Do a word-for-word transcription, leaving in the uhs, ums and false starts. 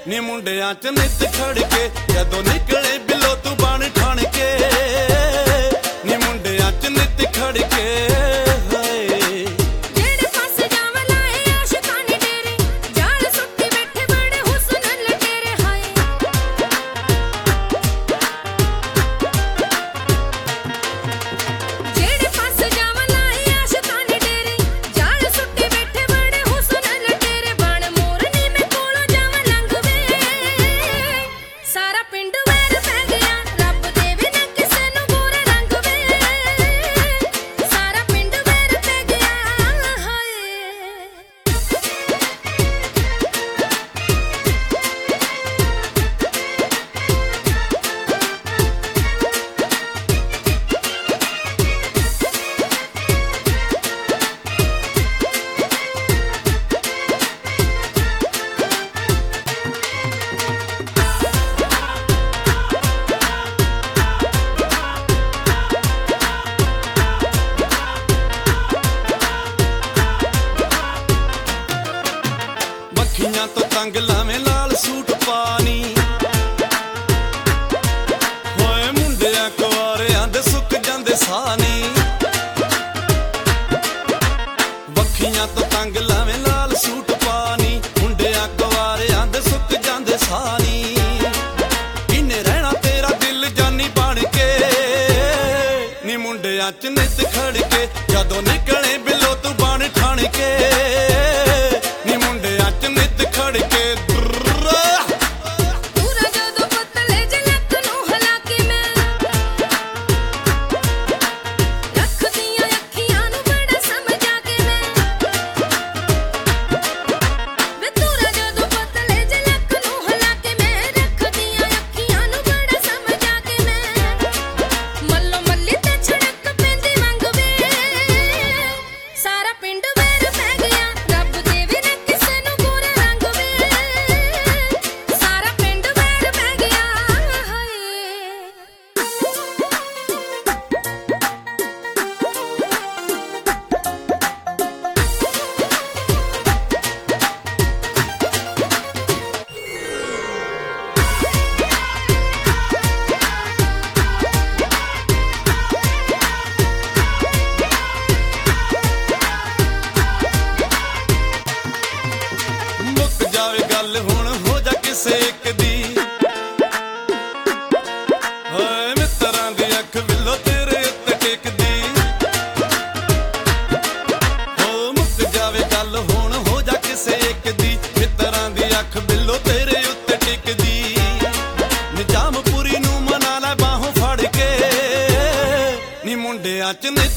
ਨੀ ਮੁੰਡਿਆਂ ਚ ਨਿੱਤ ਖੜਕੇ ਜਦੋਂ ਨਿਕਲੇ ਬਿੱਲੋ ਤੂੰ ਬਣ ਠਣ ਕੇ ਨੀ ਮੁੰਡਿਆਂ ਚ ਨਿੱਤ ਖੜਕੇ ਤੋਂ ਤੰਗ ਲਾਵੇਂ ਲਾਲ ਸੂਟ ਪਾਣੀ ਹੋਏ ਮੁੰਡਿਆਂ ਕੁਆਰਿਆਂ ਦੇ ਸੁੱਕ ਜਾਂਦੇ ਸਾਨੀ ਵੱਖੀਆਂ ਤੋਂ ਤੰਗ ਲਾਵੇਂ ਲਾਲ ਸੂਟ ਪਾਣੀ ਮੁੰਡਿਆਂ ਕੁਆਰਿਆਂ ਦੇ ਸੁੱਕ ਜਾਂਦੇ ਸਾਨੀ ਕਿੰਨੇ ਰਹਿਣਾ ਤੇਰਾ ਦਿਲ ਜਾਨੀ ਬਣ ਕੇ ਨੀ ਮੁੰਡਿਆਂ ਚ ਨਿੱਤ ਖੜ ਕੇ ਜਦੋਂ ਨਿਕਲੇ ਬਿੱਲੋ ਤੂੰ ਬਣ ਠਣ ਕੇ ਨੀ ਮੁੰਡਿਆਂ ਚ ਨਿੱਤ ਖੜ ਕੇ ਗੱਲ ਹੁਣ ਹੋ ਜਾ ਕਿਸੇ ਇੱਕ ਦੀ ਓਏ ਮਿੱਤਰਾਂ ਦੀ ਅੱਖ ਵਿੱਲੋ ਤੇਰੇ ਉੱਤੇ ਟਿਕਦੀ ਹੋ ਮੁੱਕ ਜਾਵੇ ਗੱਲ ਹੁਣ ਹੋ ਜਾ ਕਿਸੇ ਇੱਕ ਦੀ ਮਿੱਤਰਾਂ ਦੀ ਅੱਖ ਵਿੱਲੋ ਤੇਰੇ ਉੱਤੇ ਟਿਕਦੀ ਨਿਜਾਮ ਪੂਰੀ ਨੂੰ ਮਨਾ ਲੈ ਬਾਹੋਂ ਫੜ ਕੇ ਨੀ ਮੁੰਡਿਆਂ ਚ